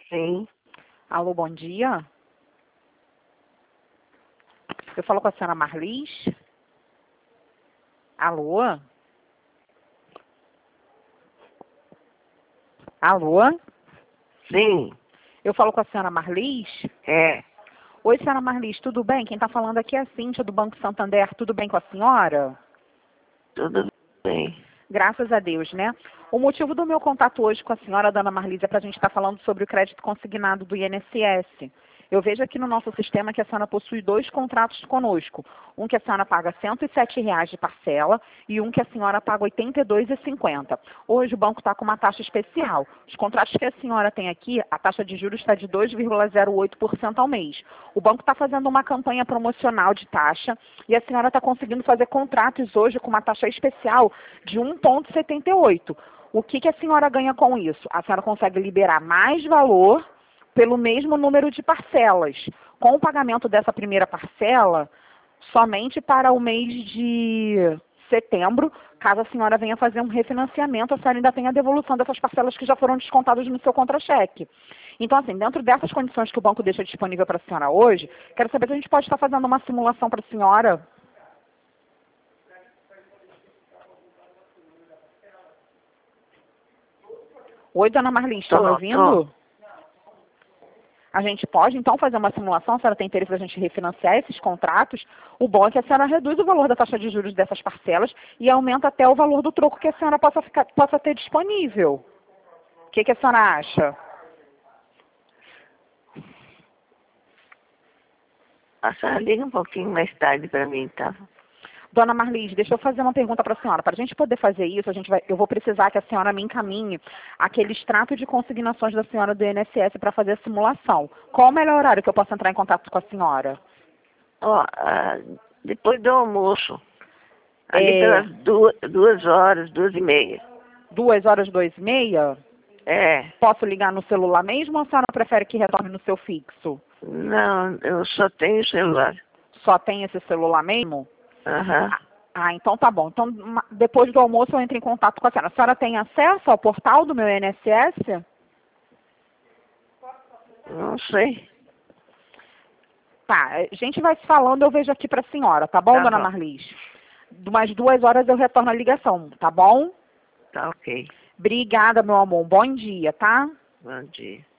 Sim. Alô, bom dia. Eu falo com a senhora Marlis? Alô? Alô? Sim. Eu falo com a senhora Marlis? É. Oi, senhora Marlis, tudo bem? Quem está falando aqui é a Cíntia, do Banco Santander. Tudo bem com a senhora? Tudo bem. Graças a Deus, né? O motivo do meu contato hoje com a senhora, dona Marlis, é para a gente estar falando sobre o crédito consignado do INSS. Eu vejo aqui no nosso sistema que a senhora possui 2 contratos conosco. Um que a senhora paga R$ 107 de parcela e um que a senhora paga R$ 82,50. Hoje o banco está com uma taxa especial. Os contratos que a senhora tem aqui, a taxa de juros está de 2,08% ao mês. O banco está fazendo uma campanha promocional de taxa e a senhora está conseguindo fazer contratos hoje com uma taxa especial de 1,78. O que a senhora ganha com isso? A senhora consegue liberar mais valor pelo mesmo número de parcelas. Com o pagamento dessa primeira parcela, somente para o mês de setembro, caso a senhora venha fazer um refinanciamento, a senhora ainda tem a devolução dessas parcelas que já foram descontadas no seu contra-cheque. Então, assim, dentro dessas condições que o banco deixa disponível para a senhora hoje, quero saber se a gente pode estar fazendo uma simulação para a senhora. Oi, dona Marlins, está me ouvindo? A gente pode, então, fazer uma simulação, a senhora tem interesse da gente refinanciar esses contratos? O bom é que a senhora reduz o valor da taxa de juros dessas parcelas e aumenta até o valor do troco que a senhora possa ter disponível. O que a senhora acha? A senhora liga um pouquinho mais tarde para mim, tá? Dona Marlis, deixa eu fazer uma pergunta para a senhora. Para a gente poder fazer isso, eu vou precisar que a senhora me encaminhe aquele extrato de consignações da senhora do INSS para fazer a simulação. Qual o melhor horário que eu posso entrar em contato com a senhora? Ó, depois do almoço. Ali pelas 2 horas, 2h30. 2 horas, 2h30? É. Posso ligar no celular mesmo ou a senhora prefere que retorne no seu fixo? Não, eu só tenho celular. Só tem esse celular mesmo? Aham. Então tá bom. Então, depois do almoço eu entro em contato com a senhora. A senhora tem acesso ao portal do meu INSS? Não sei. Tá, a gente vai se falando, eu vejo aqui pra senhora, tá bom, Tá dona bom. Marlis? Umas 2 horas eu retorno a ligação, tá bom? Tá ok. Obrigada, meu amor. Bom dia, tá? Bom dia.